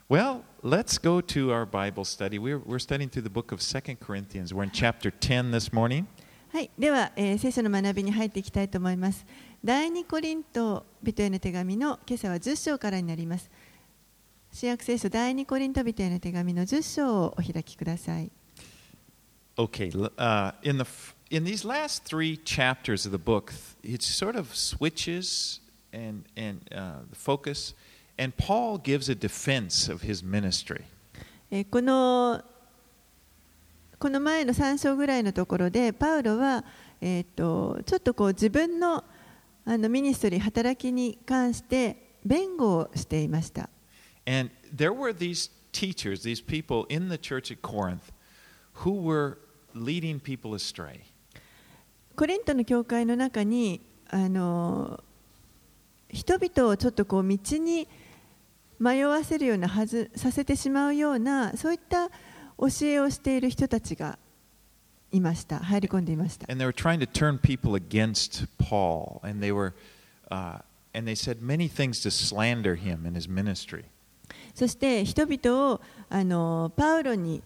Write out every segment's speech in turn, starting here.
Well, let's go to our Bible study. We're studying through the book of 2 Corinthians. We're in chapter 10 this morning. はい、では、聖書の学びに入っていきたいと思います。第2コリント人への手紙の今朝は10章からになります。新約聖書第2コリント人への手紙の10章をお開きください。 Okay, in these last three chapters of the book, it sort of switches and the focus, and Paul gives a defense of his ministry. この前の3章ぐらいのところでパウロは、ちょっとこう自分のミニストリー働きに関して弁護をしていました。 And there were these teachers, these people in the church at Corinth, who were leading people astray. コリントの教会の中に人々をちょっとこう道に迷わせるようなさせてしまうようなそういった教えをしている人たちがいました。入り込んでいました。 And they were trying to turn people against Paul, and they said many things to slander him and his ministry. そして人々をパウロに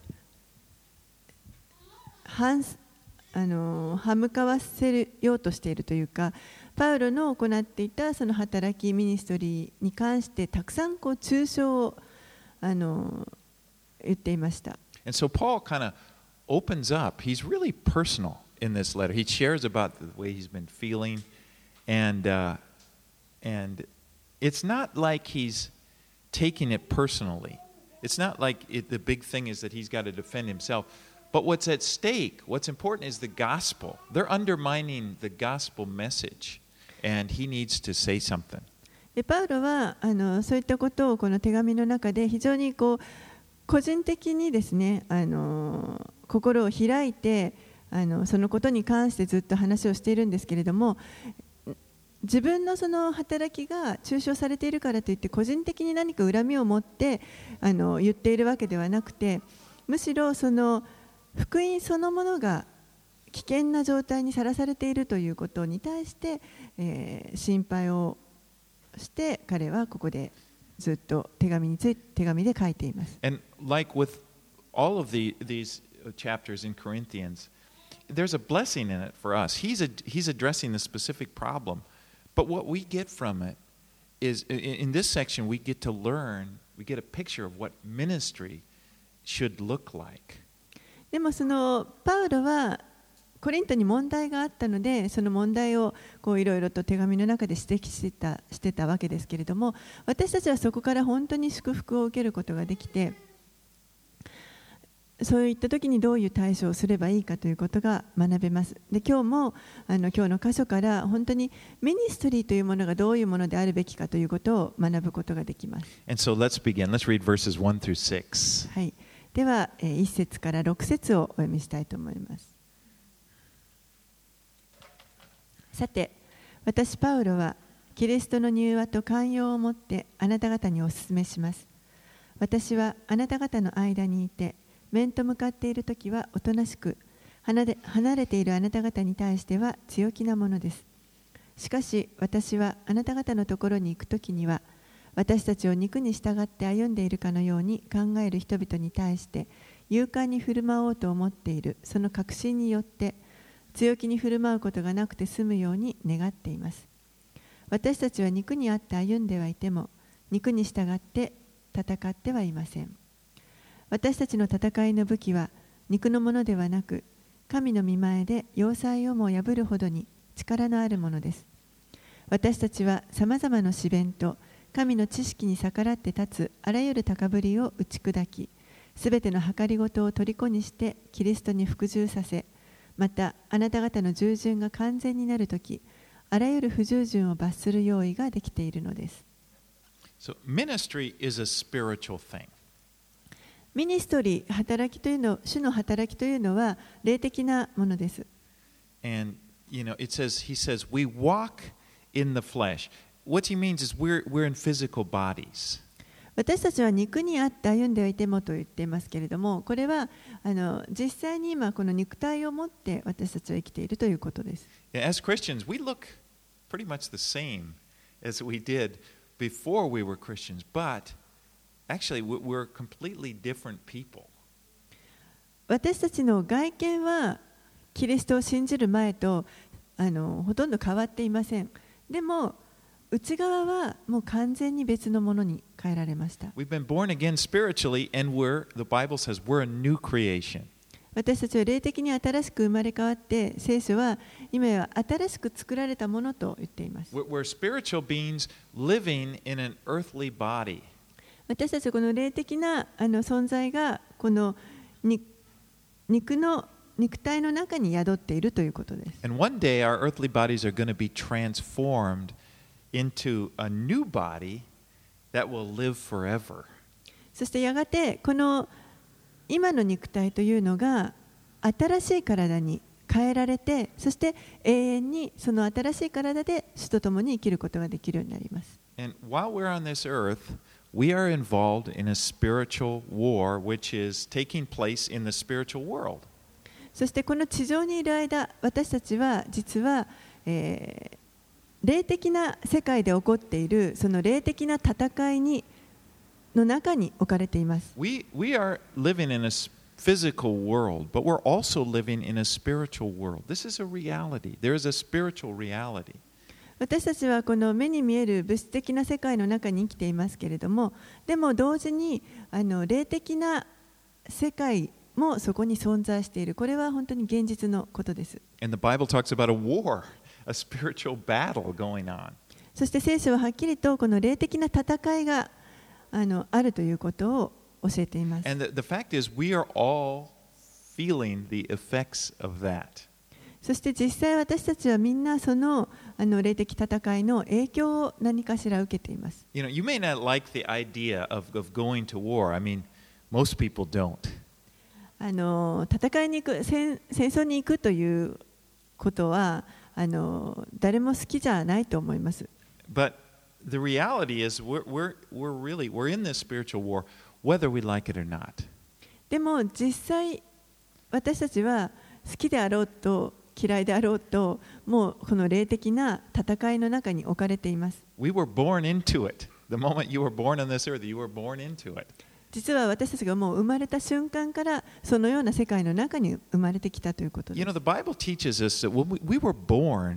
歯向かわせようとしているというか、パウロの行っていたその働きミニストリーに関してたくさんこう中傷を言っていました。 And so Paul kind of opens up. He's really personal in this letter. He shares about the way he's been feeling, and it's not like he's taking it personally. It's not like the big thing is that he's got to defend himself. But what's at stake, what's important is the gospel. They're undermining the gospel message, and he needs to say something. でパウロはそういったことをこの手紙の中で非常にこう個人的にですね、心を開いてそのことに関してずっと話をしているんですけれども、自分のその働きが中傷されているからといって個人的に何か恨みを持って言っているわけではなくて、むしろその福音そのものが危険な状態にさらされているということに対して、心配をして彼はここでずっと手紙で書いています。 And like with all of these chapters in Corinthians, there's a blessing in it for us. He's addressing the specific problem, but what we get from it is, in this section, we get to learn, we get a picture of what ministry should look like. でもそのパウロはコリントに問題があったので、その問題をいろいろと手紙の中で指摘してたわけですけれども、私たちはそこから本当に祝福を受けることができて、そういった時にどういう対処をすればいいかということが学べます。で、今日も今日の箇所から本当にミニストリーというものがどういうものであるべきかということを学ぶことができます。 And so let's begin. Let's read verses 1 through 6. はい。では1節から6節をお読みしたいと思います。さて、私パウロはキリストの柔和と寛容をもってあなた方にお勧めします。私はあなた方の間にいて、面と向かっているときはおとなしく、離れているあなた方に対しては強気なものです。しかし私はあなた方のところに行くときには、私たちを肉に従って歩んでいるかのように考える人々に対して勇敢に振る舞おうと思っているその確信によって強気に振る舞うことがなくて済むように願っています。私たちは肉にあって歩んではいても肉に従って戦ってはいません。私たちの戦いの武器は肉のものではなく、神の御前で要塞をも破るほどに力のあるものです。私たちはさまざまな試練と神の知識に逆らって立つあらゆる高ぶりを打ち砕き、すべての計りごとを虜にしてキリストに服従させ、またあなた方の従順が完全になるとき、あらゆる不従順を罰する用意ができているのです。 So ministry is a spiritual thing. ミニストリー、働きというの、主の働きというのは霊的なものです。 And he says, we walk in the flesh. What he means is we're in physical bodies. 私たちは肉にあって歩んではいてもと言っていますけれども、これは実際に今この肉体を持って私たちは生きているということです。 As Christians, we look pretty much the same as we did before we were Christians, but actually we're completely different people. 私たちの外見はキリストを信じる前とほとんど変わっていません。でも内側はもう完全に別のものに変えられました。 We've been born again spiritually, and the Bible says we're a new creation. 私たちは霊的に新しく生まれ変わって、聖書は今や新しく作られたものと言っています。 We're spiritual beings living in an earthly body. 私たちはこの霊的な存在がこの肉体の中に宿っているということです。 And one day our earthly bodies are going to be transformed into a new body that will live forever. そしてやがてこの今の肉体というのが新しい体に変えられて、そして永遠にその新しい体で主と共に生きることができるようになります。 And while we're on this earth, we are involved in a spiritual war which is taking place in the spiritual world. そしてこの地上にいる間、私たちは実は、霊的な世界で起こっているその霊的な戦いの中に置かれています。 We are living in a physical world, but we're also living in a spiritual world. This is a reality. There is a spiritual reality. 私たちはこの目に見える物質的な世界の中に生きていますけれども、でも同時に霊的な世界もそこに存在している。これは本当に現実のことです。 And the Bible talks about a war, a spiritual battle going on. そして聖書ははっきりとこの霊的な戦いがあるということを教えています。 And the fact is, we are all feeling the effects of that. そして実際私たちはみんなその霊的戦いの影響を何かしら受けています。 You may not like the idea of going to war. I mean, most people don't. 戦いに行く、戦争に行くということは誰も好きじゃないと思います。 But the reality is, we're in this spiritual war, whether we like it or not. でも実際私たちは好きであろうと嫌いであろうと、もうこの霊的な戦いの中に置かれています。 We were born into it. The moment you were born on this earth, you were born into it. 実は私たちがもう生まれた瞬間からそのような世界の中に生まれてきたということです。 The Bible teaches us that we were born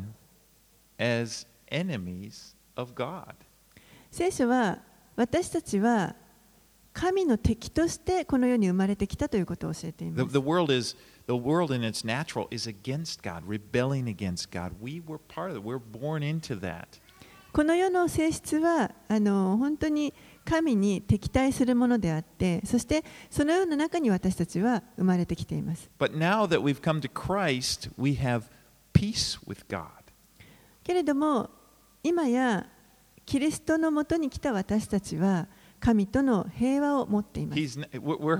as enemies of God. 聖書は私たちは神の敵としてこの世に生まれてきたということを教えています。 The world in its natural is against God, rebelling against God. We were part of it. We're born into that. この世の性質は本当に神に敵対するものであって、そしてそのような中に私たちは生まれてきています。 But now that we've come to Christ, we have peace with God. けれども今やキリストのもとに来た私たちは神との平和を持っています。 We're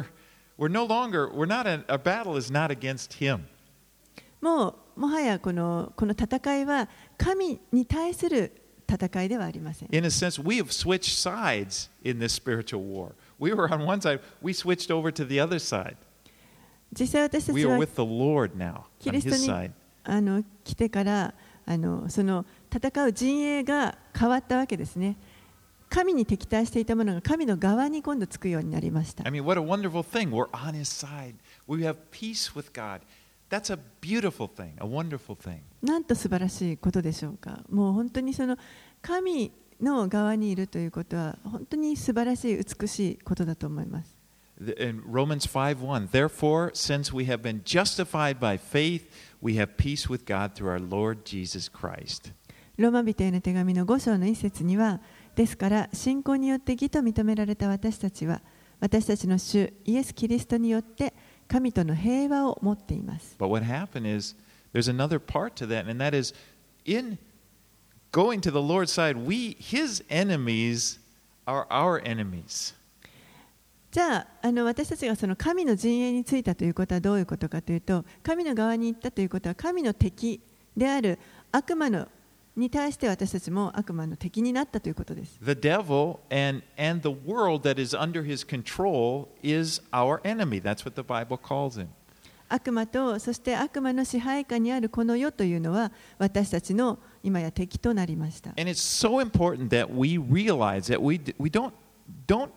our battle is not against him. もはやこの戦いは神に対する戦いではありません。 In a sense, we have switched sides in this spiritual war. We were on one side, we switched over to the other side. 実際私た We ち are は with the Lord now, キ on リスト his に side. 来てからその戦う陣営が変わったわけですね。神に敵対していたものが神の側に今度つくようになりました。 I mean, what a wonderful thing. We're on his side. We have peace with God. That's a beautiful thing, a wonderful thing. なんと素晴らしいことでしょうか。もう本当にその神の側にいるということは本当に素晴らしい美しいことだと思います。 In Romans 5:1, therefore, since we have been justified by faith, we have peace with God through our Lord Jesus Christ. ローマ人への手紙の5章の一節には、ですから信仰によって義と認められた私たちは、私たちの主イエス・キリストによって神との平和を持っています。 But what happened is, there's another part to that, and that is, in going to the Lord's side, his enemies are our enemies. じゃあ、私たちがその神の陣営についたということはどういうことかというと、神の側に行ったということは神の敵である悪魔に対して私たちも悪魔の敵になったということです。 The devil and the world that is under his control is our enemy. That's what the Bible calls him. 悪魔とそして悪魔の支配下にあるこの世というのは私たちの今や敵となりました。 And it's so important that we realize that we don't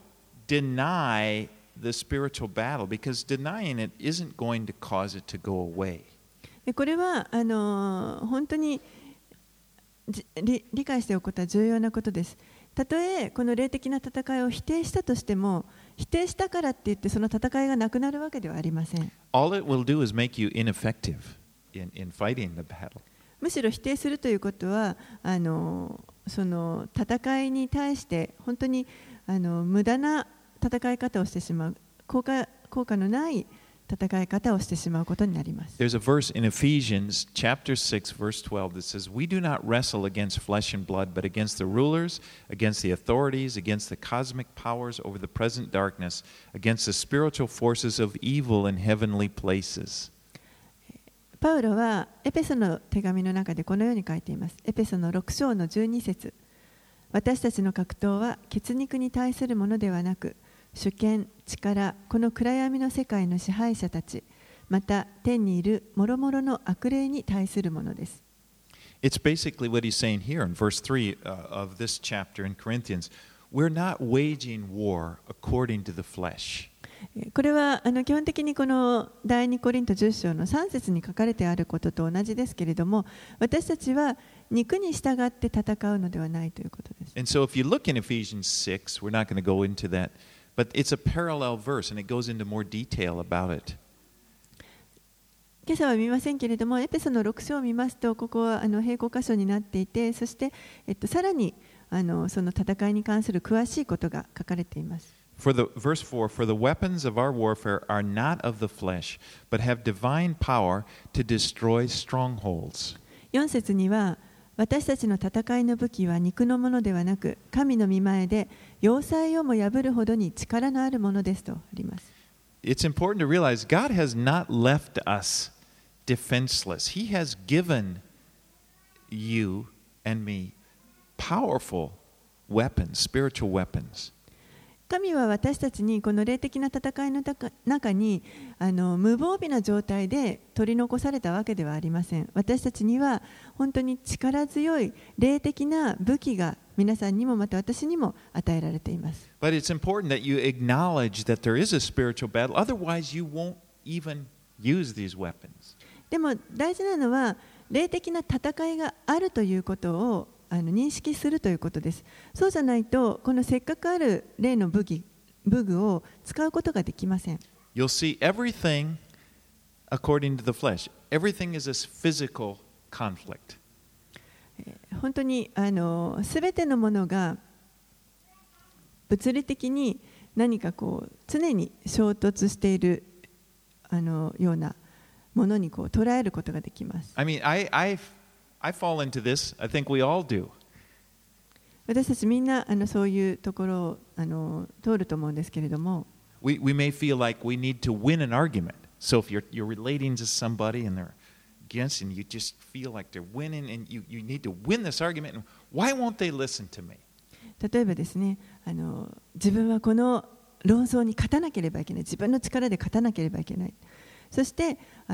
deny the spiritual battle because denying it isn't going to cause it to go away. これは本当に理解しておくことは重要なことです。たとえこの霊的な戦いを否定したとしても、否定したからって言ってその戦いがなくなるわけではありません。 All it will do is make you ineffective in fighting the battle. むしろ否定するということはその戦いに対して本当に無駄な戦い方をしてしまう、効果のない戦い方をしてしまうことになります。 There's a verse in Ephesians chapter 6 verse 12 that says, "We do not wrestle against flesh and blood, but against the rulers, against the authorities, against the cosmic powers over the present darkness, against the spiritual forces of evil in heavenly places." パウロはエペソの手紙の中でこのように書いています。エペソの6章の12節。私たちの格闘は血肉に対するものではなく、主権、力、この暗闇の世界の支配者たち、また天にいる諸々の悪霊に対するものです。 It's basically what he's saying here in verse 3 of this chapter in Corinthians. We're not waging war according to the flesh. これは基本的にこの第2コリント10章の3節に書かれてあることと同じですけれども、私たちは肉に従って戦うのではないということです。 And so if you look in Ephesians 6, we're not going to go into that, but it's a parallel verse and it goes into more detail about it. 今朝は見ませんけれども、エペソの6章を見ますと、ここは並行箇所になっていて、そして、さらにその戦いに関する詳しいことが書かれています。 Verse 4, "For the weapons of our warfare are not of the flesh, but have divine power to destroy strongholds." 4節には、私たちの戦いの武器は肉のものではなく、神の御前で要塞をも破るほどに力のあるものですとあります。 It's important to realize God has not left us defenseless. He has given you and me powerful weapons, spiritual weapons. 神は私たちにこの霊的な戦いの中に無防備な状態で取り残されたわけではありません。私たちには本当に力強い霊的な武器が皆さんにもまた私にも与えられています。 But it's important that you acknowledge that there is a spiritual battle. Otherwise, you won't even use these weapons. でも大事なのは霊的な戦いがあるということを認識するということです。そうじゃないと、このせっかくある霊の武具を使うことができません。 You'll see everything according to the flesh. Everything is a physical conflict. 本当にすべてのものが物理的に何かこう常に衝突しているようなものにこう捉えることができます。 I mean, I fall into this. I think we all do. 私たちみんなそういうところを通ると思うんですけれども、 We may feel like we need to win an argument. So if you're relating to somebody and they're against and you just feel like they're winning and you need to win this argument, and why won't they listen to me? 例えばですね、自分はこの論争に勝たなければいけない、自分の力で勝たなければいけない。そして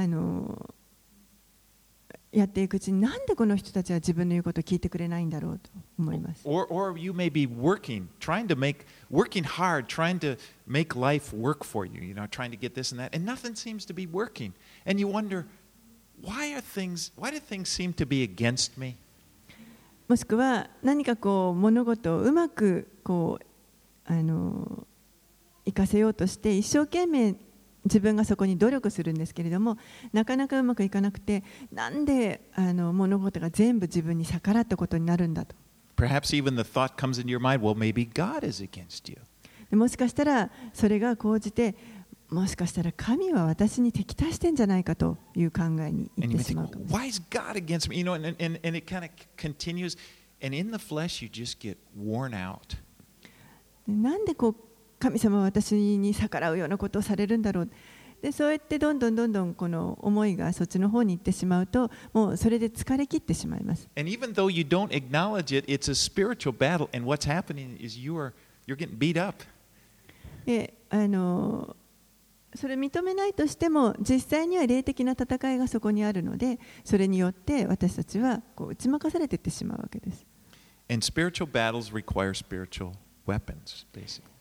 やっていくうちになんでこの人たちは自分の言うことを聞いてくれないんだろうと思います。 Or you may be working hard, trying to make life work for you, trying to get this and that, and nothing seems to be working. And you wonder, why do things seem to be against me? もしくは何かこう物事をうまくこう活かせようとして一生懸命自分がそこに努力するんですけれども、なかなかうまくいかなくて、なんで物事が全部自分に逆らったことになるんだと。 Perhaps even the thought comes into your mind, well, maybe God is against you. もしかしたらそれが高じて、もしかしたら神は私に敵対してんじゃないかという考えにいってしまうかもしれない。 Why is God against me? And it kind of continues, and in the flesh you just get worn out. なんでこう神様は私に逆らうようなことをされるんだろう。でそうやってどんどんこの思いがそっちの方に行ってしまうと、もうそれで疲れ切ってしまいます。 And even though you don't acknowledge it, it's a spiritual battle, and what's happening is you're getting beat up. でそれ認めないとしても、実際には霊的な戦いがそこにあるので、それによって私たちはこう打ち負かされていってしまうわけです。 And spiritual battles require spiritual weapons, basically.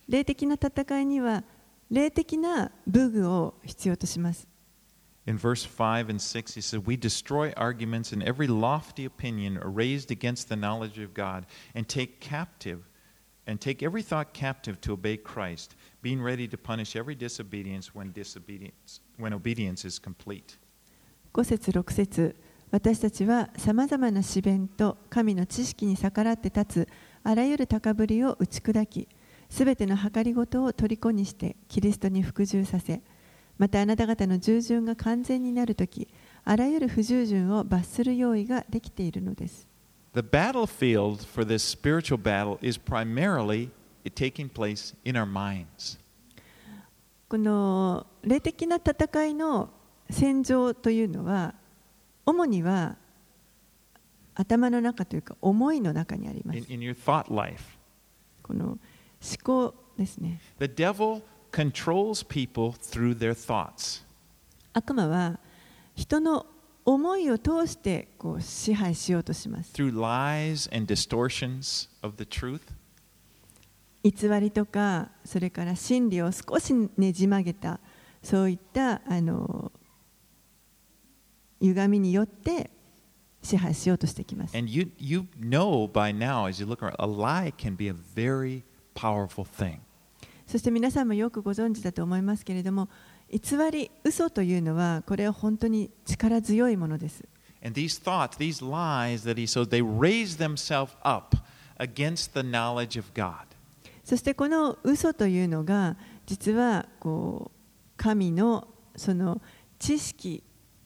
霊的な戦いには霊的な武具を必要とします。 In verse 5 and 6, he said, We destroy arguments and every lofty opinion raised against the knowledge of God, and take every thought captive to obey Christ, being ready to punish every disobedience when obedience is complete. 5節6節、私たちはさまざまな試弁と神の知識に逆らって立つあらゆる高ぶりを打ち砕き、すべての計りごとを虜にしてキリストに服従させ、またあなた方の従順が完全になるとき、あらゆる不従順を罰する用意ができているのです。 The battlefield for this spiritual battle is primarily taking place in our minds. この霊的な戦いの戦場というのは、主には頭の中というか思いの中にあります。 In your thought life. この思考ですね。 The devil controls people through their thoughts. 悪魔は人の思いを通して支配しようとします。 Through lies and distortions of the truth. 偽りとか、それから真理を少しねじ曲げた、そういった歪みによって支配しようとしてきます。 And you know by now, as you look around, a lie can be a very powerful thing. そして皆さんもよくご存知だと思いますけれども、偽り、嘘というのはこれは本当に力強いものです。 And these thoughts, these lies that he sows, they raise themselves up against the knowledge of God. そしてこの嘘というのが実は神のその知識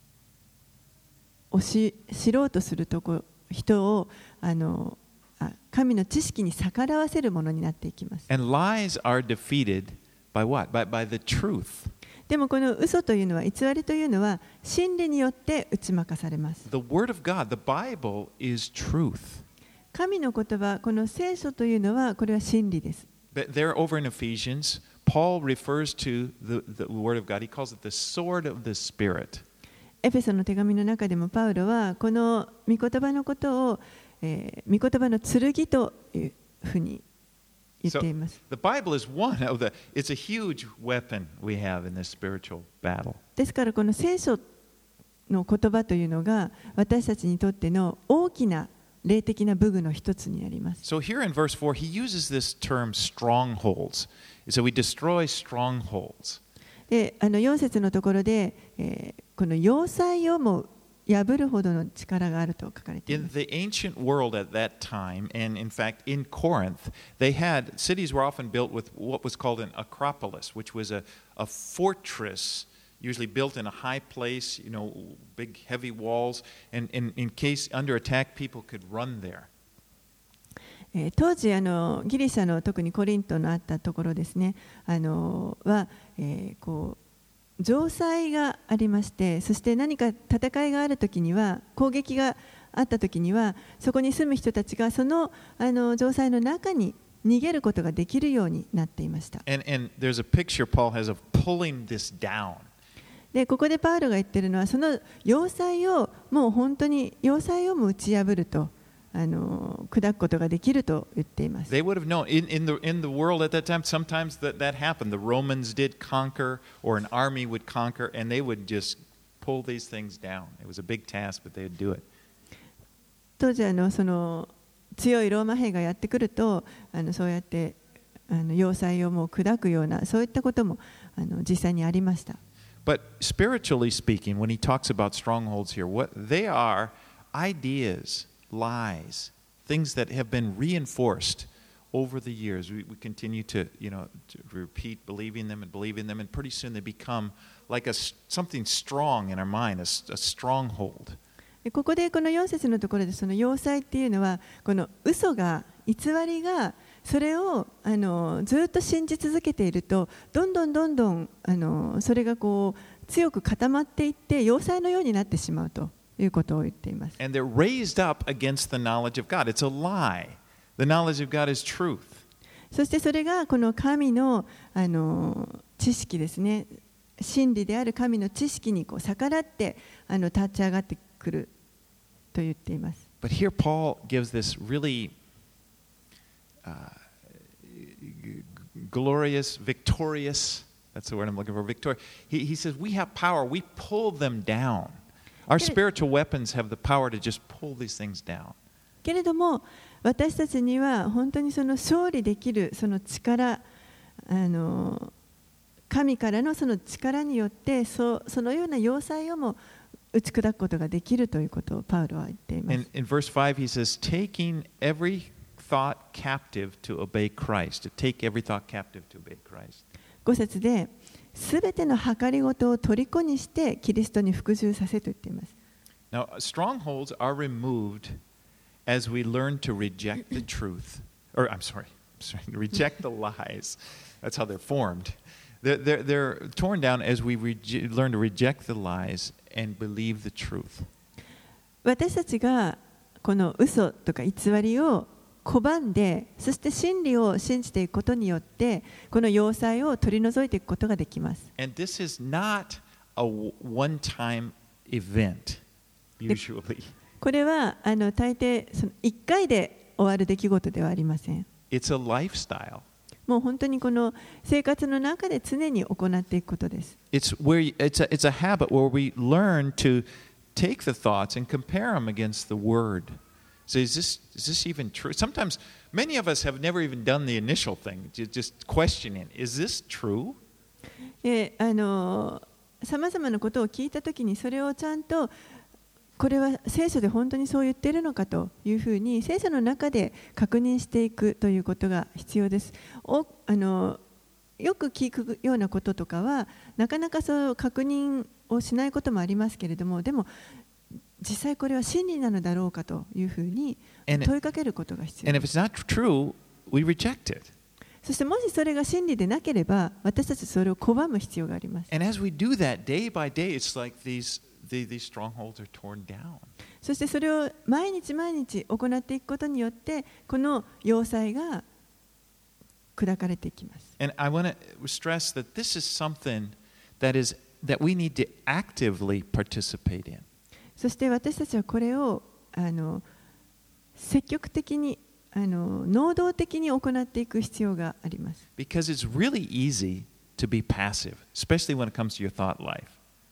を知ろうとする人を神の知識に逆らわせるものになっていきます。 And lies are defeated by what? By the truth. でもこの嘘というのは、偽りというのは真理によって打ち負かされます。 The Word of God, the Bible, is truth. 神の言葉、この聖書というのはこれは真理です。 But there over in Ephesians, Paul refers to the Word of God. He calls it the sword of the Spirit. エペソの手紙の中でもパウロはこの御言葉のことを、御言葉の剣というふうに言っています。 The Bible is one of the, it's a huge weapon we have in this spiritual battle. ですからこの聖書の言葉というのが私たちにとっての大きな霊的な武具の一つになります。 So here in verse 4, he uses this term strongholds. So we destroy strongholds. で、4節のところで、この要塞をも破るほどの力があると書かれていま In す。 the ancient world at that time, and in fact in Corinth, they had cities were often built with what was called an acropolis, which was a fortress, usually built in a high place, you know, big heavy walls, and in case under attack, people could run there. 当時ギリシャの特にコリントのあったところですね、城塞がありまして、そして何か戦いがあるときには、攻撃があったときには、そこに住む人たちがその城塞の中に逃げることができるようになっていました。 And there's a picture Paul has of pulling this down. で、ここでパウロが言っているのは、その要塞をもう本当に要塞をも打ち破ると。砕くことができると言っています。 They would have known in the world at that time. Sometimes that happened. The Romans did conquer, or an army would conquer, and they would just pull these things down. It was a big task, but they would do it. 当時その強いローマ兵がやってくると、そうやって要塞をもう砕くようなそういったことも実際にありました。 But spiritually speaking, when he talks about strongholds here, what they are ideas. Lies, things that have been reinforced over the years. We continue to repeat believing them, and pretty soon they become like something strong in our mind, a stronghold. ここでこの4節のところでその要塞っていうのはこの嘘が偽りがそれをずっと信じ続けているとどんどんそれが強く固まっていって要塞のようになってしまうと。いうことを言っています。 And they're raised up against the knowledge of God. It's a lie. The knowledge of God is truth. そしてそれがこの神の知識ですね。真理である神の知識に逆らって立ち上がってくると言っています。 But here Paul gives this really glorious, victorious. That's the word I'm looking for. He says we have power. We pull them down. Our spiritual weapons have the power to just pull these things down. けれども私たちには本当にその勝利できるその力、神からのその力によってそのような要塞をも打ち砕くことができるということをパウロは言っています。 In verse 5 he says, taking every thought captive to obey Christ. To take every thought captive to obey Christ. 5節で、すべての計りごとを虜にしてキリストに服従させと言っています。 Now, strongholds are removed as we learn to reject the truth. Or, reject the lies. That's how they're formed. They're torn down as we learn to reject the lies and believe the truth. 私たちがこの嘘とか偽りを拒んで、そして真理を信じていくことによって、この要塞を取り除いていくことができます。 And this is not a one-time event, usually. これは大抵その1回で終わる出来事ではありません。 It's a lifestyle. もう本当にこの生活の中で常に行っていくことです。 It's a habit where we learn to take the thoughts and compare them against the Word. So is this even true? Sometimes many of us have never even done the initial thing, just questioning, is this true? さまざまなことを聞いたときにそれをちゃんとこれは聖書で本当にそう言っているのかというふうに聖書の中で確認していくということが必要です。よく聞くようなこととかはなかなかそう確認をしないこともありますけれども、でも実際これは真理なのだろうかというふうに問いかけることが必要です。 And if it's not true, we reject it. そしてもしそれが真理でなければ私たちそれを拒む必要があります。 And as we do that day by day, it's like these strongholds are torn down. そしてそれを毎日毎日行っていくことによってこの要塞が砕かれていきます。 And I want to stress that this is something that we need to actively participate in. そして私たちはこれを積極的に能動的に行っていく必要があります。 Because it's really easy to be passive, especially when it comes to your thought life.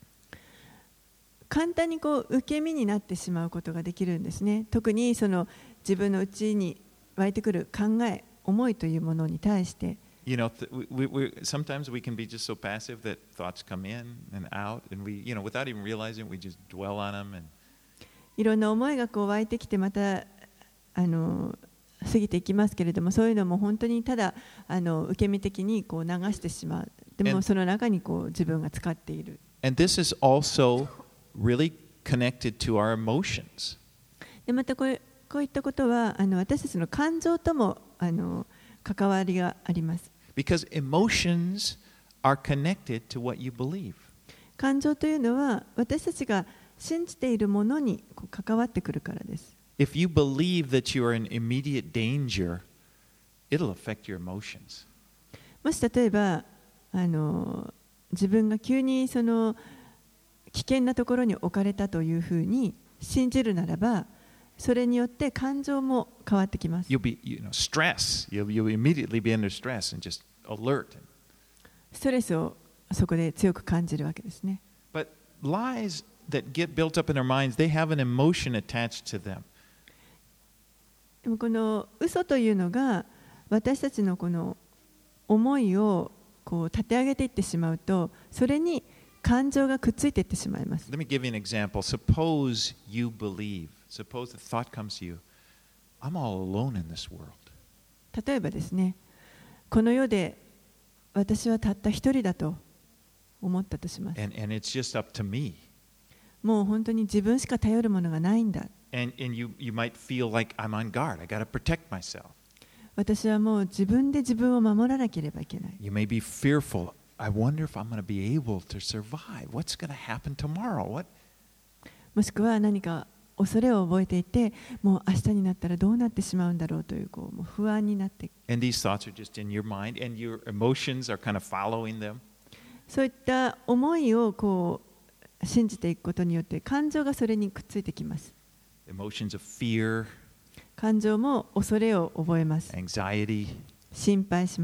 簡単に受け身になってしまうことができるんですね。特にその自分の内に湧いてくる考え、思いというものに対して。 You know, sometimes we can be just so passive that thoughts come in and out, and without even realizing, we just dwell on them. いろんな思いが湧いてきてまた過ぎていきますけれども、そういうのも本当にただ受け身的に流してしまう。でもその中に自分が使っている。 And this is also really connected to our emotions. でまたこういったことは私たちの感情とも関わりがあります。 Because emotions are connected to what you believe. 感情というのは私たちが信じているものに関わってくるからです。 If you believe that you are in immediate danger, it'll affect your emotions. もし例えば自分が急にその危険なところに置かれたというふうに信じるならば、それによって感情も変わってきます。 You'll be, stress. You'll immediately be under stress and just alert. ストレスをそこで強く感じるわけですね。 But lies that get built up in our minds, they have an emotion attached to them. でもこの嘘というのが私たちのこの思いを立て上げていってしまうと、それに感情がくっついていってしまいます。 Let me give you an example. Suppose you believe. Suppose the thought comes to you, I'm all alone in this world. 例えばですね、この世で私はたった一人だと思ったとします。 And it's just up to me. もう本当に自分しか頼るものがないんだ。 And you might feel like I'm on guard. I got to protect myself. 私はもう自分で自分を守らなければいけない。 You may be fearful. I wonder if I'm going to be able to survive. What's going to happen tomorrow? もしくは何か恐れを覚えていて、もう明日になったらどうなってしまうんだろうというもう不安になって。 And these thoughts are just in your mind, and your emotions are kind of following them. そういった思いを信じていくことによって感情がそれにくっついてきます。 Emotions of fear, 感情も恐れを覚えます。 anxiety, 心配します。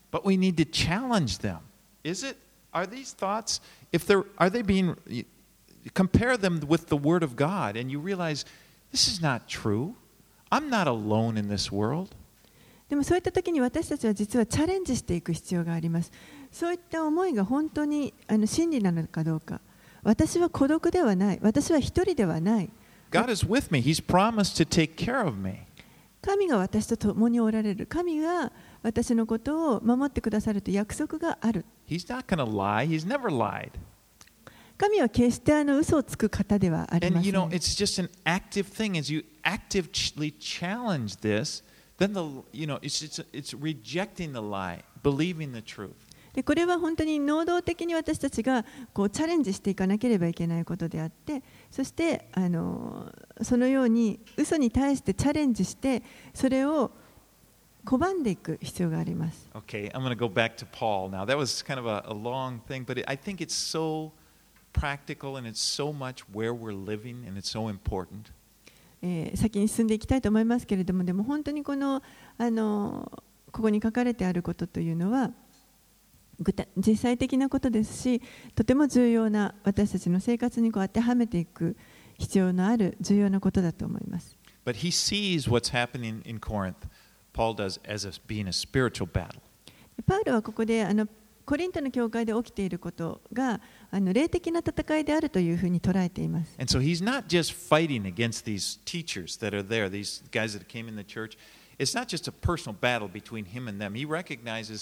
but we need to challenge them. Are these thoughts, are they being, compare them with the Word of God, and you realize, this is not true. I'm not alone in this world. でもそういった時に私たちは実はチャレンジしていく必要があります。そういった思いが本当に真理なのかどうか。私は孤独ではない。私は一人ではない。 God is with me. He's promised to take care of me. 神が私と共におられる。神が私のことを守ってくださるという約束がある。 He's not going to lie. He's never lied. 神は決して嘘をつく方ではありま And せ you know, ん。 it's just an active thing. As you actively challenge this, then it's rejecting the lie, believing the truth. でこれは本当に能動的に私たちがこうチャレンジしていかなければいけないことであって、そしてそのように嘘に対してチャレンジしてそれを拒んでいく必要があります。 Okay, I'm going to go back to Paul now. That was kind of a long thing, but I think it's so practical and it's so much where we're living and it's so important. 先に進んでいきたいと思いますけれども、でも本当にここに書かれてあることというのは実際的なことですし、とても重要な私たちの生活に当てはめていく必要のある重要なことだと思います。 But he sees what's happening in Corinth, Paul does, as being a spiritual battle. パウロはここでコリントの教会で起きていることが霊的な戦いであるというふうに捉えています。 And so he's not just fighting against these teachers that are there, these guys that came in the church. It's not just a personal battle between him and them. He recognizes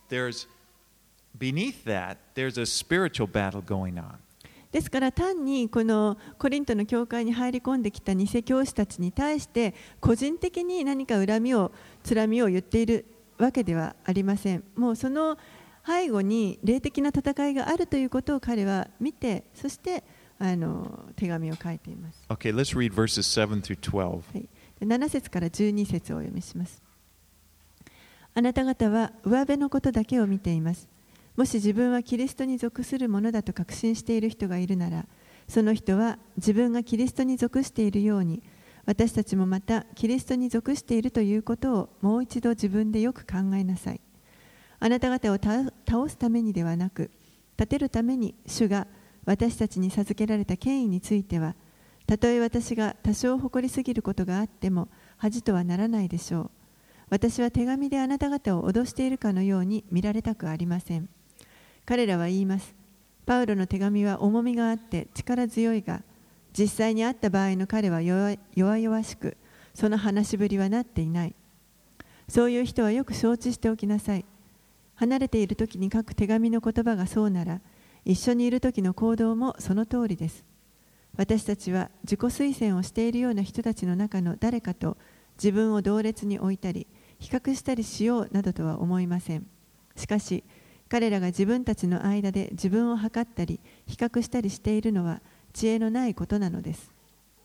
beneath that, there's a spiritual battle going on. ですから単にこのコリントの教会に入り込んできた偽教師たちに対して個人的に何か恨みをつらみを言っているわけではありません。もうその背後に霊的な戦いがあるということを彼は見て、そして手紙を書いています。 Okay, let's read verses 7 through 12. はい、7節から12節をお読みします。あなた方は上辺のことだけを見ています。もし自分はキリストに属するものだと確信している人がいるなら、その人は自分がキリストに属しているように、私たちもまたキリストに属しているということをもう一度自分でよく考えなさい。あなた方を倒すためにではなく、立てるために主が私たちに授けられた権威については、たとえ私が多少誇りすぎることがあっても恥とはならないでしょう。私は手紙であなた方を脅しているかのように見られたくありません。彼らは言います。パウロの手紙は重みがあって力強いが、実際に会った場合の彼は弱々しく、その話しぶりはなっていない。そういう人はよく承知しておきなさい。離れている時に書く手紙の言葉がそうなら、一緒にいる時の行動もその通りです。私たちは自己推薦をしているような人たちの中の誰かと自分を同列に置いたり、比較したりしようなどとは思いません。しかし、彼らが自分たちの間で自分を測ったり比較したりしているのは知恵のないことなのです。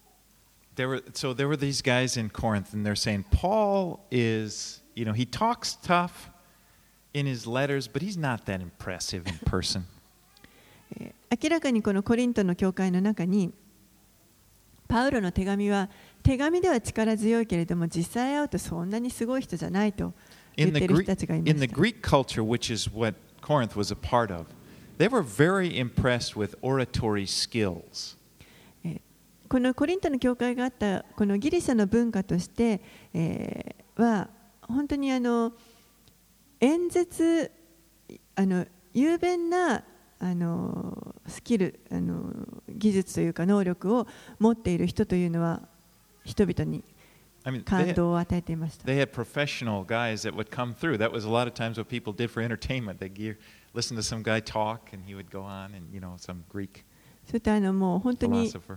So there were these guys in Corinth, and they're saying Paul is, he talks tough in his letters, but he's not that impressive in person. 明らかにこのコリントの教会の中に、パウロの手紙は手紙では力強いけれども、実際会うとそんなにすごい人じゃないと言っている人たちがいました。 In the Greek culture, which is what Corinth was a part of, they were very impressed with oratory skills. このコリントの教会があったこのギリシャの文化として、は本当に演説雄弁なスキル技術というか能力を持っている人というのは人々に感動を与えていました。 They had professional guys that would come through. That was a lot of times what people did for entertainment. They'd listen to some guy talk and he would go on and some Greek そういったもう本当に philosopher.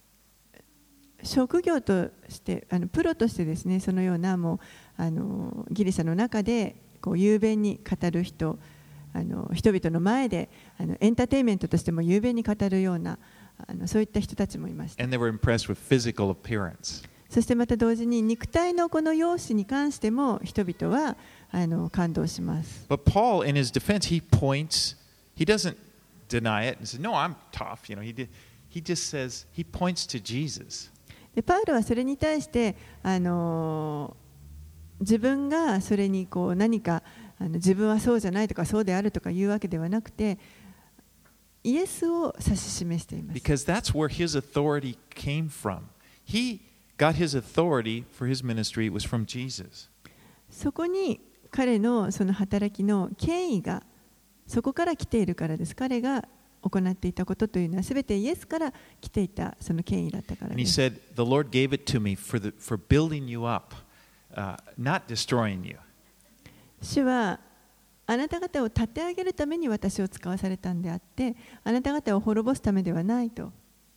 職業としてプロとしてですね、そのようなもうギリシャの中でこう雄弁に語る人、人々の前でエンターテインメントとしても雄弁に語るようなそういった人たちもいました。 And they were impressed with physical appearance. そしてまた同時に肉体のこの容姿に関しても人々は感動します。 But Paul, in his defense, he doesn't deny it and says, "No, I'm tough." He just says, he points to Jesus. でパウロはそれに対して自分がそれにこう何か自分はそうじゃないとかそうであるとかいうわけではなくて、イエスを指し示しています。 Because that's where his authority came from. He got his authority for his ministry was from Jesus. そこに彼のその働きの権威がそこから来ているからです。彼が行っていたことというのはすべてイエスから来ていたその権威だったから And he です。 said, "The Lord gave it to me for building you up, not destroying you." 主はあなた方を立て上げるために私を使わされたんであって、あなた方を滅ぼすためではないと。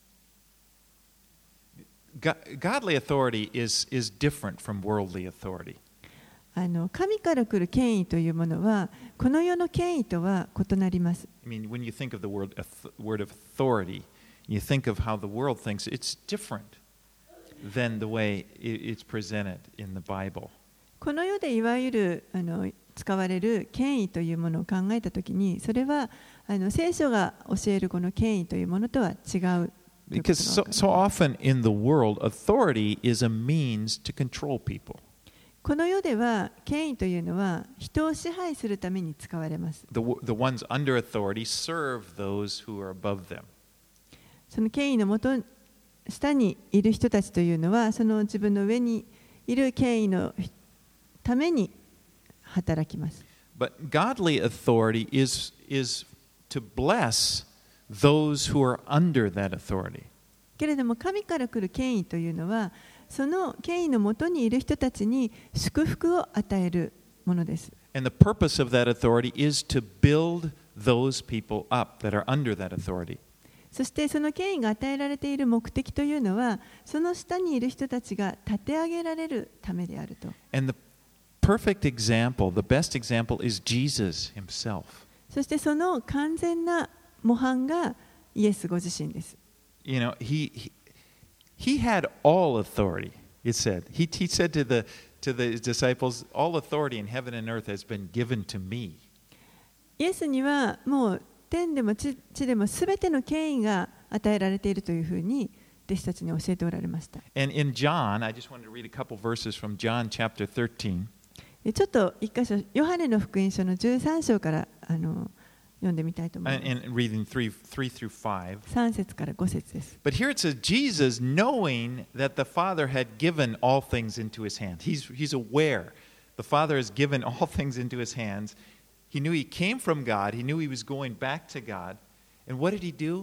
Godly authority is different from worldly authority. 神から来る権威というものはこの世の権威とは異なります。 I mean, when you think of the word of authority, you think of how the world thinks it's different than the way it's presented in the Bible. この世でいわゆる使われる権威というものを考えたときに、それは聖書が教えるこの権威というものとは違う。 Because so often in the world, authority is a means to control people. この世では権威というのは人を支配するために使われます。 The ones under authority serve those who are above them. その権威のもと下にいる人たちというのは、その自分の上にいる権威のために働きます。 But godly authority is to bless those who are under that authority. けれども神から来る権威というのは、その権威のもとにいる人たちに祝福を与えるものです。 And the purpose of that authority is to build those people up that are under that authority. そしてその権威が与えられている目的というのは、その下にいる人たちが立て上げられるためであると。 And the perfect example, the best example is Jesus himself. そしてその完全な模範がイエスご自身です。 You know, he had all authority. It said. He said to the disciples, "All authority in heaven and earth has been given to me." イエスにはもう天でも地でもすべての権威が与えられているというふうに弟子たちに教えておられました。 And in John, I just wanted to read a couple verses from John chapter 13. ちょっと一箇所、ヨハネの福音書の13章から読んでみたいと思います。 And reading 3 through 5. 3節から5節です。 But here it says, Jesus, knowing that the Father had given all things into his hand. He's aware the Father has given all things into his hands. He knew he came from God. He knew he was going back to God. And what did he do?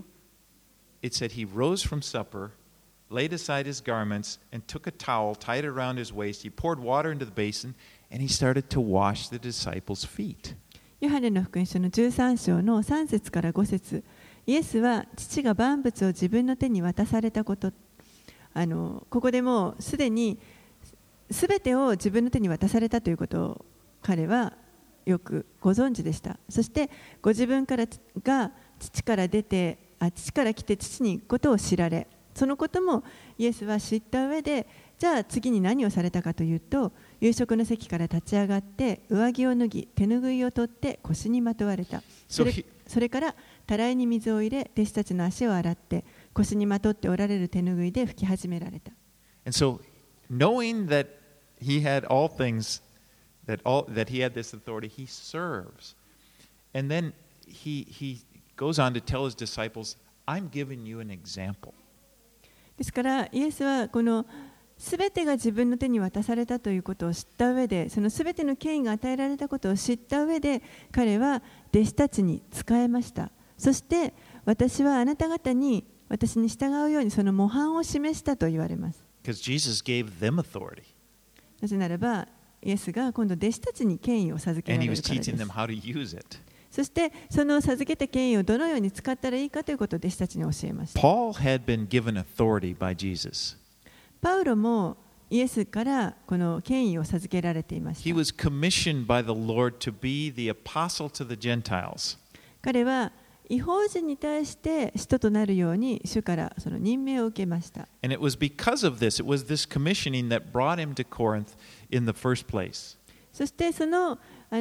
It said he rose from supper, laid aside his garments, and took a towel, tied it around his waist. He poured water into the basin, and he started to wash the disciples' feet. ヨハネの福音書の13章の3節から5節、イエスは父が万物を自分の手に渡されたこと、ここでもうすでに全てを自分の手に渡されたということを彼はよくご存知でした。そしてご自分が父から来て父にことを知られ、そのこともイエスは知った上で、じゃあ次に何をされたかというと、夕食の席から立ち上がって上着を脱ぎ手ぬぐいを取って腰にまとわれた。それからたらいに水を入れ弟子たちの足を洗って腰にまとっておられる手ぬぐいで拭き始められた。 And so, knowing that he had all things, that he had this authority, he serves. And then he goes on to tell his disciples, I'm giving you an example. ですからイエスはこのすべてが自分の手に渡されたということを知った上で、そのすべての権威が与えられたことを知った上で、彼は弟子たちに仕えました。そして私はあなた方に私に従うようにその模範を示したと言われます。 Because Jesus gave them authority. なぜならばイエスが今度弟子たちに権威を授けら And れ he る was からで teaching す。 them how to use it. そしてその授けた権威をどのように使ったらいいかということを弟子たちに教えました。 Paul had been given authority by Jesus. パウロもイエスからこの権威を授けられていまし He た。 was commissioned by the Lord to be the apostle to the Gentiles. 彼は異邦人に対して使徒となるように主からその任命を受けました。 And it was because of this, it was this commissioning that brought him to Corinth in the first place. そしてその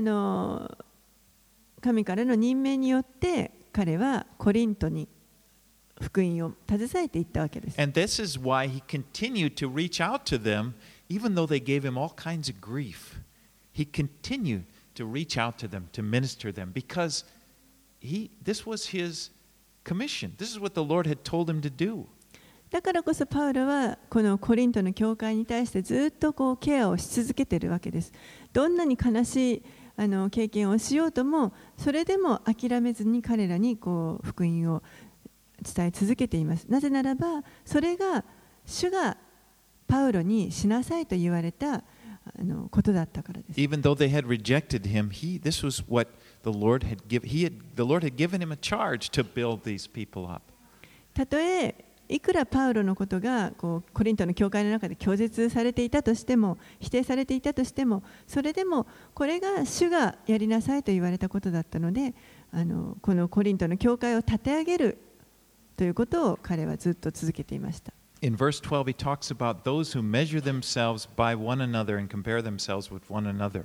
神からの任命によって彼はコリントに福音を携えていったわけです。 And this is why he continued to reach out to them, even though they gave him all kinds of grief. He continued to reach out to them, to minister them, because this was his commission. This is what the Lord had told him to do. だからこそパウロはこのコリントの教会に対してずっとケアをし続けているわけです。どんなに悲しい経験をしようとも、それでも諦めずに彼らに福音を伝え続けています。なぜならば、それが主がパウロにしなさいと言われたことだったからです。 Even though they had rejected him, this was what the Lord had given. The Lord had given him a charge to build these people up. たとえいくらパウロのことがコリントの教会の中で拒絶されていたとしても、否定されていたとしても、それでもこれが主がやりなさいと言われたことだったので、このコリントの教会を立て上げるということを彼はずっと続けていました。 In verse 12, he talks about those who measure themselves by one another and compare themselves with one another.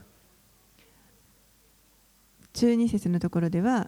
12節のところでは、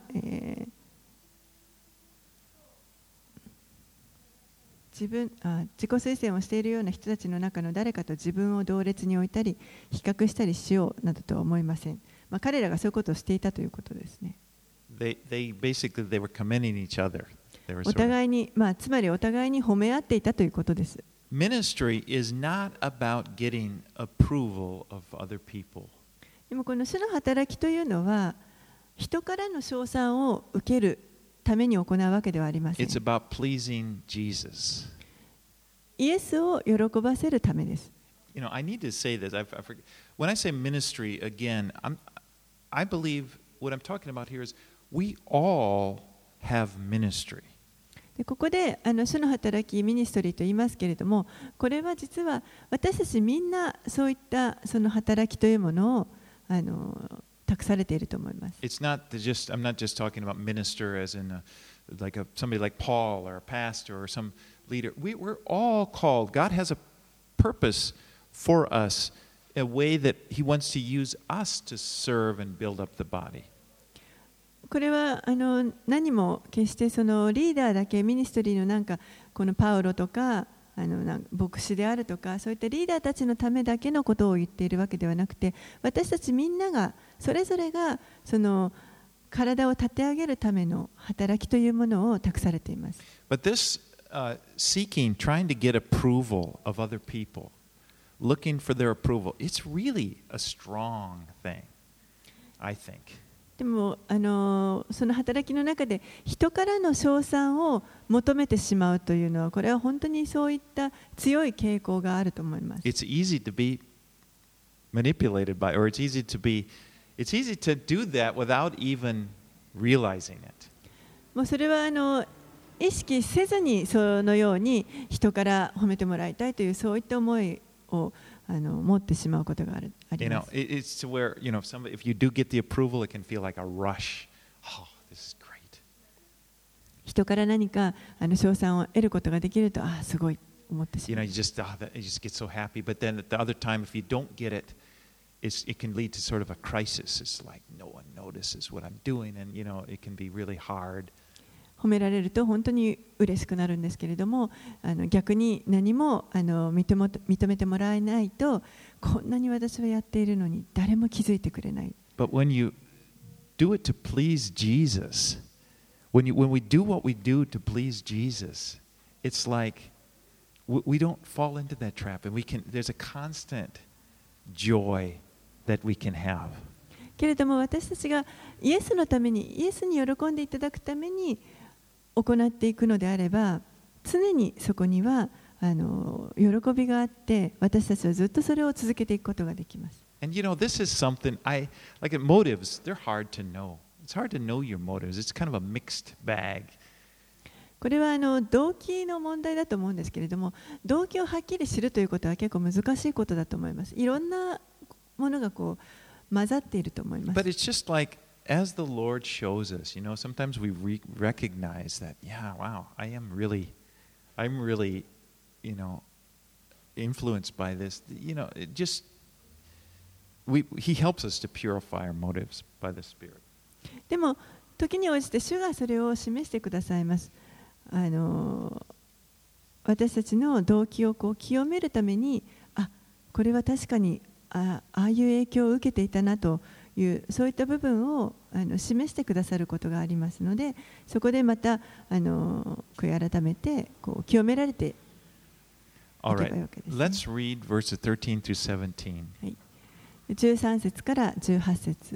自己推薦をしているような人たちの中の誰かと自分を同列に置いたり比較したりしようなどとは思いません。彼らがそういうことをしていたということですね。 Basically they were commending each other. お互いに、つまりお互いに褒め合っていたということです。 Ministry is not about getting approval of other people. でもこの主の働きというのは人からの称賛を受けるために行うわけではありません。 It's about pleasing Jesus. イエスを喜ばせるためです。 I need to say this. When I say ministry, again, I believe what I'm talking about here is we all have ministry. でここで主の働きミニストリーと言いますけれども、これは実は私たちみんなそういったその働きというものを託されていると思います。 I'm not just talking about minister as in somebody like Paul or a pastor or some leader. We're all called. God has a purpose for us, a way that He wants to use us to serve and build up the body. これは何も決してそのリーダーだけミニストリーのこのパウロとか牧師であるとかそういったリーダーたちのためだけのことを言っているわけではなくて、私たちみんながそれぞれがその体を立て上げるための働きというものを託されています。 But this trying to get approval of other people, looking for their approval, it's really a strong thing, I think. でもその働きの中で人からの称賛を求めてしまうというのは、これは本当にそういった強い傾向があると思います。 It's easy to be manipulated by, or it's easy to do that without even realizing it. もうそれは意識せずにそのように人から褒めてもらいたいというそういった思いを持ってしまうことがあります。 It's to where, if you do get the approval, it can feel like a rush. Oh, this is great. 人から何か称賛を得ることができると、すごい思ってしまう。 You just get so happy, but then at the other time, if you don't get it, it can lead to sort of a crisis. It's like no one notices what I'm doing, and it can be really hard. 褒められると本当に嬉しくなるんですけれども、逆に何も認めてもらえないと、こんなに私はやっているのに誰も気づいてくれない。 But when you do it to please Jesus, when we do what we do to please Jesus, it's like we don't fall into that trap, and there's a constant joy that we can have. けれども私たちがイエスのために、イエスに喜んでいただくために行っていくのであれば、常にそこには喜びがあって、私たちはずっとそれを続けていくことができます。 And this is something like motives, they're hard to know. It's hard to know your motives. It's kind of a mixed bag. これは動機の問題だと思うんですけれども、動機をはっきり知るということは結構難しいことだと思います。いろんなものが混ざっていると思います。 But it's just like as the Lord shows us, sometimes we recognize that, yeah, wow, I'm really, influenced by this. He helps us to purify our motives by the Spirit. でも時に応じて主がそれを示してくださいます。私たちの動機を清めるために、これは確かにああいう影響を受けていたなというそういった部分を示してくださることがありますので、そこでまた悔い改めて清められていけばいいわけです、ね。 Let's read verses 13 through 17. はい、13節から18節。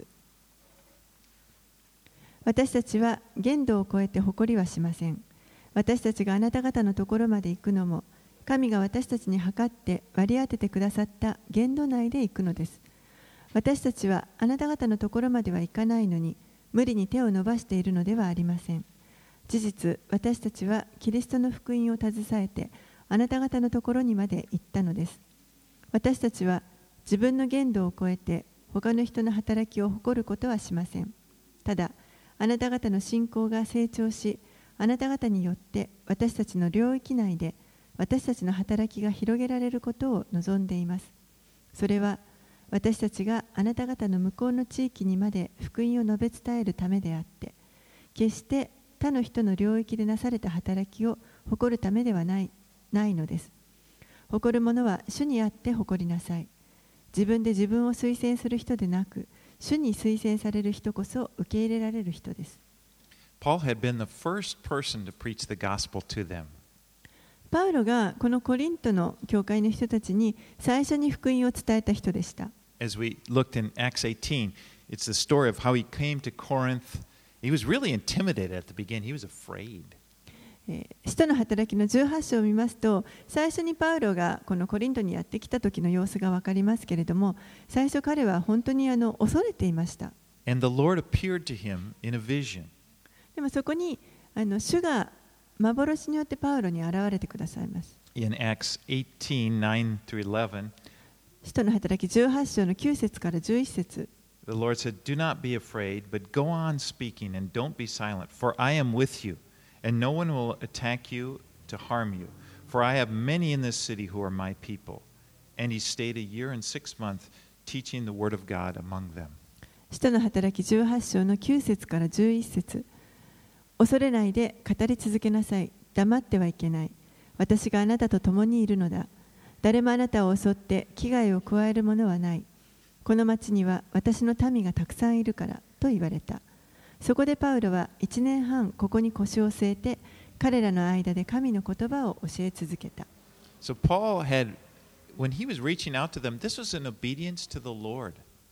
私たちは限度を超えて誇りはしません。私たちがあなた方のところまで行くのも、神が私たちに計って割り当ててくださった限度内で行くのです。私たちはあなた方のところまでは行かないのに、無理に手を伸ばしているのではありません。事実、私たちはキリストの福音を携えて、あなた方のところにまで行ったのです。私たちは自分の限度を超えて、他の人の働きを誇ることはしません。ただ、あなた方の信仰が成長し、あなた方によって私たちの領域内で私たちの働きが広げられることを望んでいます。それは私たちがあなた方の向こうの地域にまで福音を述べ伝えるためであって、決して他の人の領域でなされた働きを誇るためではないのです。誇る者は主にあって誇りなさい。自分で自分を推薦する人でなく、主に推薦される人こそ受け入れられる人です。 Paul had been the first person to preach the gospel to them. パウロがこのコリントの教会の人たちに最初に福音を伝えた人でした。 As we looked in Acts 18, it's the story of how he came to Corinth. He was really intimidated at the beginning. He was afraid. 使徒の働きの18章を見ますと、最初にパウロがこのコリントにやってきた時の様子が分かりますけれども、最初彼は本当に恐れていました。 And the Lord appeared to him in a vision. でもそこに主が幻によってパウロに現れてくださいます。 In Acts 18, 9 through 11, 使徒の働き18章の9節から11節。 the Lord said, Do not be afraid, but go on speaking and don't be silent, for I am with you, and no one will attack you to harm you. For I have many in this city who are my people. And he stayed a year and 6 months teaching the word of God among them. 使徒の働き18章の9節から11節。恐れないで語り続けなさい。黙ってはいけない。私があなたと共にいるのだ。誰もあなたを襲って危害を加えるものはない。この町には私の民がたくさんいるからと言われた。そこでパウロは1年半ここに腰を据えて、彼らの間で神の言葉を教え続けた。 So Paul had, when he was reaching out to them, this was in obedience to the Lord.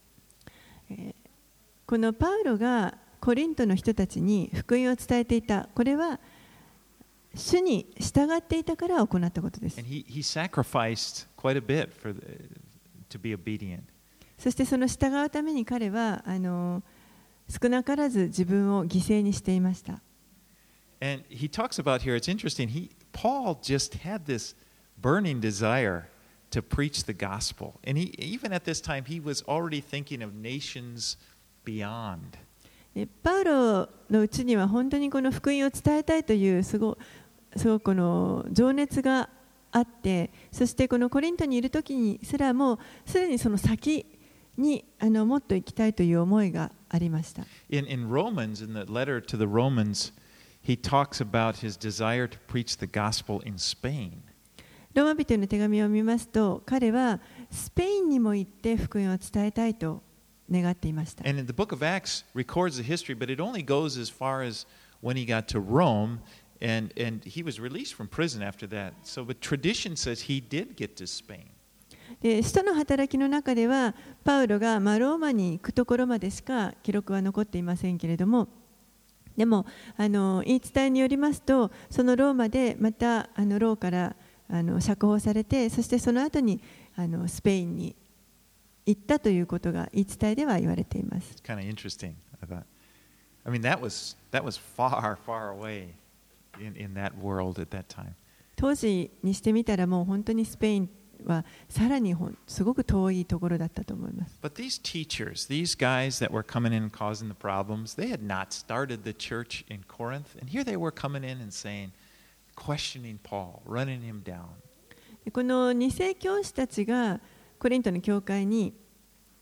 このパウロがコリントの人たちに福音を伝えていた。これは主に従っていたから行ったことです。 And he sacrificed quite a bit to be obedient. そしてその従うために彼は少なからず自分を犠牲にしていました。 And he talks about here, it's interesting, Paul just had this burning desire to preach the gospel. And even at this time, he was already thinking of nations beyond. パウロのうちには本当にこの福音を伝えたいというすごこの情熱があって、そしてこのコリントにいる時にすらもすでにその先にもっと行きたいという思いがありました。 In Romans, in the letter to the Romans, he talks about his desire to preach the gospel in Spain. ローマ人への手紙を見ますと、彼はスペインにも行って福音を伝えたいと願っていました。 And in the book of Acts records the history, but it only goes as far as when he got to Rome, and he was released from prison after that. So, but tradition says he did get to Spain. で使徒の働きの中ではパウロがローマに行くところまでしか記録は残っていませんけれども、でも言い伝えによりますと、そのローマでまたローから釈放されて、そしてその後にスペインに行ったということが言い伝えでは言われています。 Kind of interesting, I thought. I mean, that was far, far away in that world at that time. 当時にしてみたらもう本当にスペインはさらにすごく遠いところだったと思います。 But these teachers, these guys that were coming in and causing the problems, they had not started the church in Corinth, and here they were coming in and saying, questioning Paul, running him down. この二世教師たちがコリントの教会に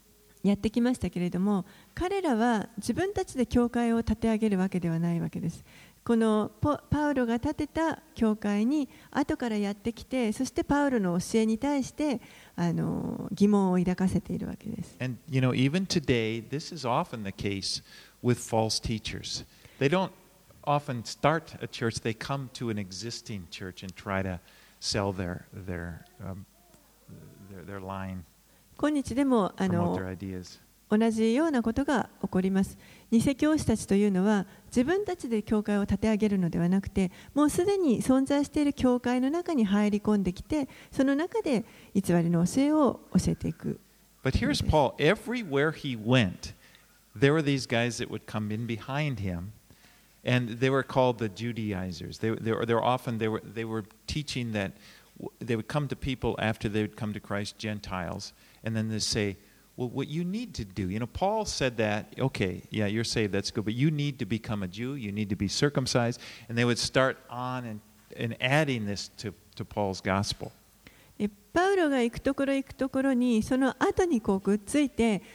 やってきましたけれども、彼らは自分たちで教会を立て上げるわけではないわけです。このパウロが建てた教会に後からやってきて、そしてパウロの教えに対して疑問を抱かせているわけです。 And you know, even today, this is often the case with false teachers. They don't often start a church; they come to an existing church and try to sell their line, 今日でも promote their ideas. 同じようなことが起こります。偽教師たちというのは自分たちで教会を立て上げるのではなくて、もうすでに存在している教会の中に入り込んできて、その中で偽りの教えを教えていく。 But here's Paul. Everywhere he went, there were these guys that would come in behind him, and they were called the Judaizers. They were teaching that they would come to people after they would come to Christ, Gentiles, and then they say, well, what you need to do, you know, Paul said that, okay, yeah, you're saved, that's good, but you need to become a Jew, you need to be circumcised, and they would start on and adding this to Paul's gospel. パウロが行くところにその後にこうくっついて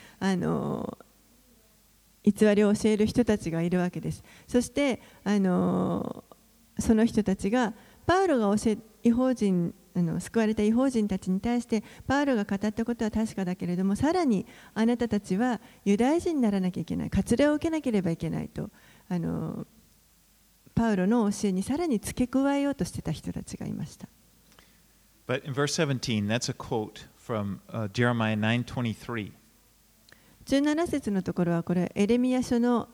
偽りを教える人たちがいるわけです。そしてその人たちがパウロが違法人救われた違法人たちに対してパウロが語ったことは確かだけれども、さらにあなたたちはユダヤ人にならなきゃいけない、割礼を受けなければいけないとパウロの教えにさらに付け加えようとしてた人たちがいました。 But in verse 17, that's a quote from Jeremiah 9:23. 17節のところはこれエレミヤ書の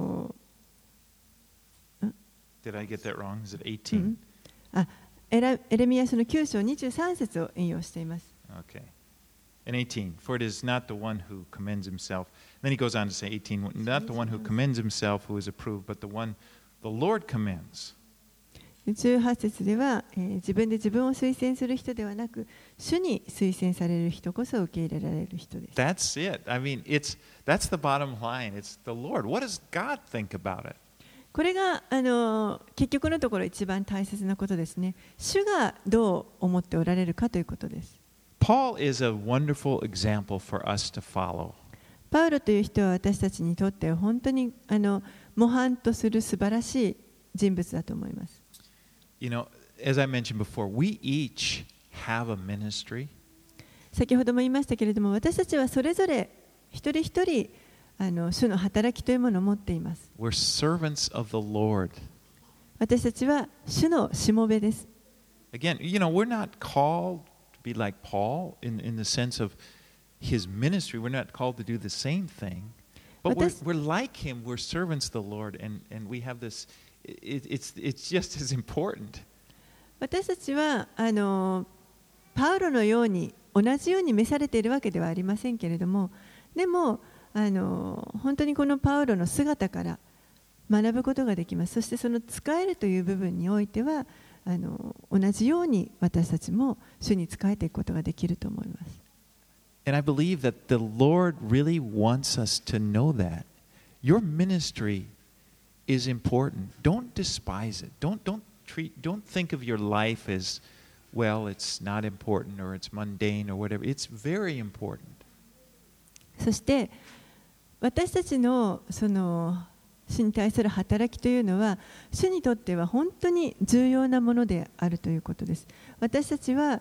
Did I get that wrong? Is it 18? エレミヤ書の9章23節を引用しています。 Okay. And 18, for it is not the one who commends himself. Then he goes on to say 18, not the one who commends himself who is approved, but the one the Lord commends. 18節では、自分で自分を推薦する人ではなく、主に推薦される人こそ受け入れられる人です。 That's it. I mean, that's the bottom line. It's the Lord. What does God think about it? これが結局のところ一番大切なことですね。主がどう思っておられるかということです。 Paul is a wonderful example for us to follow. パウロという人は私たちにとって本当に模範とする素晴らしい人物だと思います。 You know, as I mentioned before, we each have a ministry. 先ほども言いましたけれども、私たちはそれぞれ一人一人主の働きというものを持っています。 We're servants of the Lord. 私たちは主のしもべです。 Again, you know, we're not called to be like Paul in the sense of his ministry. We're not called to do the same thing. But we're like him. We're servants of the Lord, and we have this. It's just as important. 私たちはパウロのように同じように召されているわけではありませんけれども、でも本当にこのパウロの姿から学ぶことができます。そしてその使えるという部分においては同じように私たちも主に仕えていくことができると思います。 And I believe that the Lord really wants us to know that your ministry is important. Don't despise it. Don't think of your life as, well, it's not important or it's mundane or whatever. It's very important. そして私たちのその主に対する働きというのは主にとっては本当に重要なものであるということです。私たちは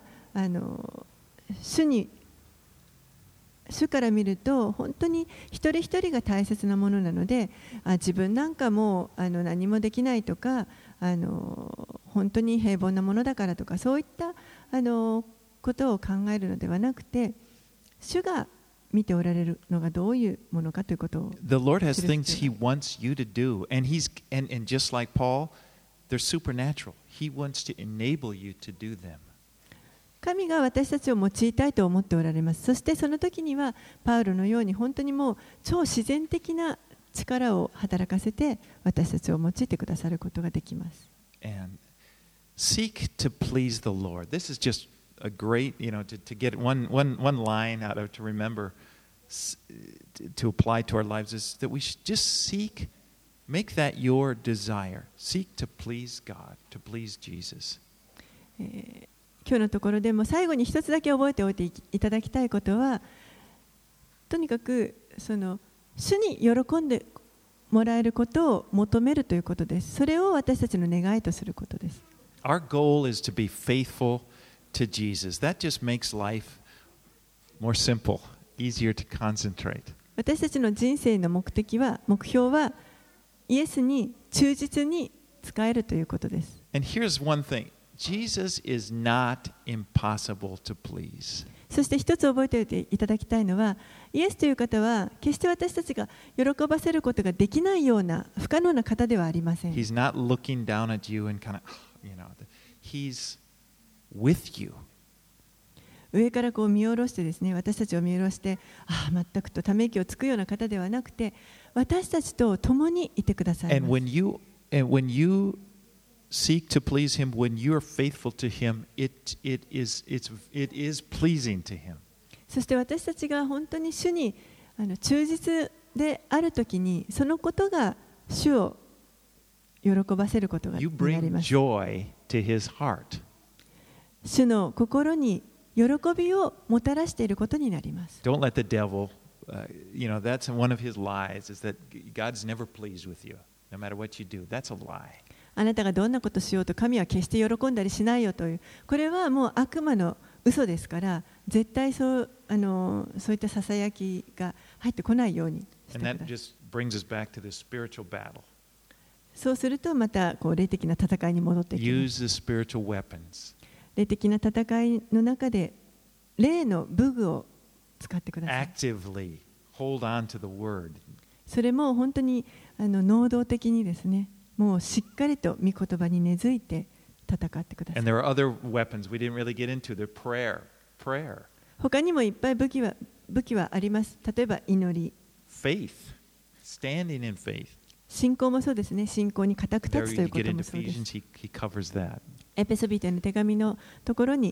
主から見ると本当に一人一人が大切なものなので、自分なんかもう何もできないとか本当に平凡なものだからとかそういったことを考えるのではなくて、主が見ておられるのがどういうものかということを。 The Lord has things He wants you to do, and just like Paul, they're supernatural. He wants to enable you to do them. 神が私たちを用いたいと思っておられます。そしてその時にはパウロのように本当にもう超自然的な力を働かせて私たちを用いてくださることができます。 And seek to please the Lord. This is just a great, to get one line out of to remember to apply to our lives is that we should just make that your desire. Seek to please God, to please Jesus. 今日のところでも最後に一つだけ覚えておいていただきたいことは、 とにかく主に喜んでもらえることを求めるということです。それを私たちの願いとすることです。 Our goal is to be faithful to Jesus. That just makes life more simple, easier to concentrate. 私たちの人生の目標はイエスに忠実に仕えるということです。 And here's one thing. Jesus is not impossible to please. そして一つ覚えておいていただきたいのは、イエスという方は決して私たちが喜ばせることができないような不可能な方ではありません。 He's not looking down at you and kind of, he's with you. 上からこう見下ろしてですね、私たちを見下ろして、全くとため息をつくような方ではなくて、私たちと共にいてくださいます。 And when you seek to please Him, when you are faithful to Him, it is pleasing to Him. そして私たちが本当に主に忠実であるときに、そのことが主を喜ばせることが You になり bring ます。 joy to His heart. 主の心に喜びをもたらしていることになります。 Don't let the devil, that's one of his lies, is that God's never pleased with you, no matter what you do. That's a lie. あなたがどんなことをしようと神は決して喜んだりしないよという、これはもう悪魔の嘘ですから、絶対そういったささやきが入ってこないようにしてくだ And さ that い。 just brings us back to the spiritual battle. そうするとまた霊的な戦いに戻っていきます。 Use the spiritual weapons. 霊的な戦いの中で霊の武具を使ってください。 Actively hold on to the word. それも本当に能動的にですね、もうしっかりと御言葉に根付いて戦ってください。 And there are other weapons we didn't really get into. They're prayer. 他にもいっぱい武器はあります。例えば祈り、 Faith. Standing in faith. 信仰もそうですね。信仰に固く立 There つとい you うこ get と into もそうです。 Ephesians, he covers that. エペソビトへの手紙のところに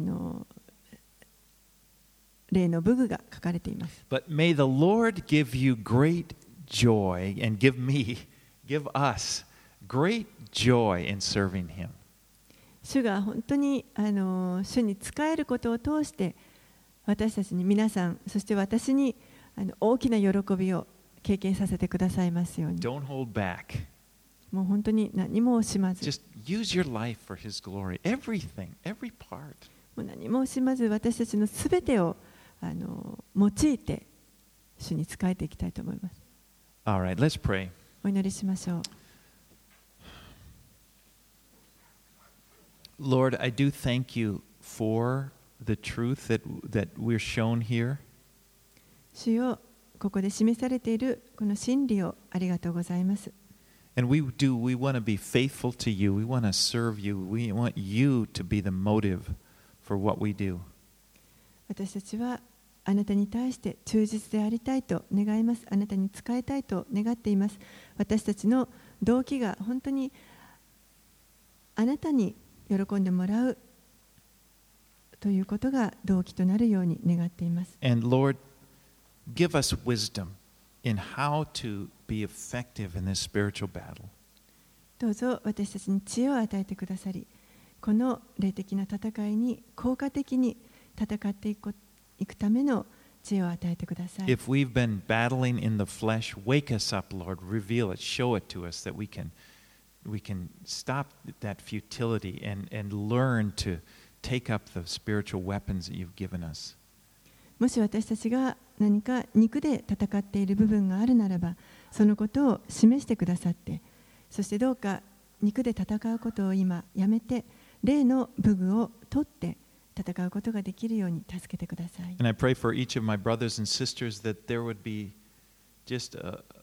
霊の武具が書かれています。 But may the Lord give you great joy and give us great joy in serving Him. 主が本当に主に仕えることを通して私たちに皆さん、そして私に大きな喜びを経験させてくださいますように。 Don't hold back. もう本当に何も惜しまず、 Just use your life for His glory. Everything, every part. もう何も惜しまず私たちのすべてを用いて主に仕えていきたいと思います。 All right, let's pray. お祈りしましょう。 Lord, I do thank you for the truth that we're shown here. 主よ、ここで示されているこの真理をありがとうございます。 And we want to be faithful to you. We want to serve you. We want you to be the motive for what we do. 私たちはあなたに対して忠実でありたいと願います。あなたに仕えたいと願っています。私たちの動機が本当にあなたに喜んでもらうということが動機となるように願っています。 And Lord, give us wisdom in how to be effective in this spiritual battle. どうぞ私たちに知恵を与えてくださり、この霊的な戦いに効果的に戦っていくための知恵を与えてください。 If we've been battling in the flesh, wake us up, Lord. Reveal it. Show it to us that we can stop that futility and learn to take up the spiritual weapons that you've given us. もし私たちが何か肉で戦っている部分があるならば、そのことを示してくださって、そしてどうか肉で戦うことを今やめて、霊の武具を取って戦うことができるように助けてください。 And I pray for each of my brothers and sisters that there would be just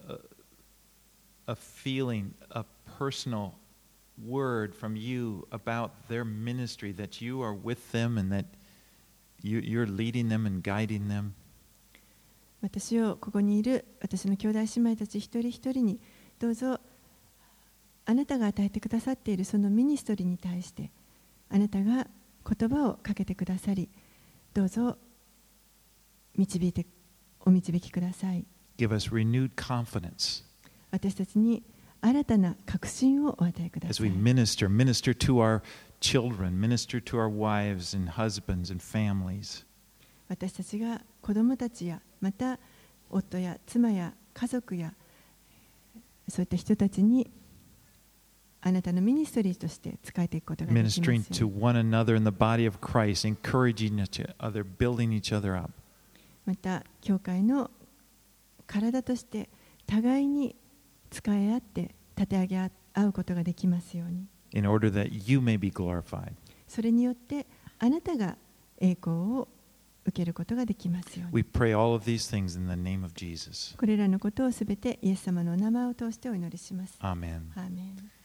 a feeling, a personal word from you about their ministry, that you are with them and that you're leading them and guiding them. 私をここにいる私の兄弟姉妹たち一人一人にどうぞあなたが与えてくださっているそのミニストリーに対してあなたが言葉をかけてくださり、どうぞお導きください。 Give us renewed confidence 私たちに新たな確信をお与えくだ as さい。 we minister to our children, minister to our wives and husbands and families. 私たちが子供たちやまた夫や妻や家族やそういった人たちにあなたのミニストリーとして使えていくことができますよう Ministering に。 to one another in the body of Christ, encouraging each other, building each other up. また教会の体として互いに使い合って立て上げ合うことができますように。 In order that you may be glorified. それによってあなたが栄光を受けることができますように。 We pray all of these things in the name of Jesus. これらのことをすべてイエス様のお名前を通してお祈りします。 Amen. アーメン。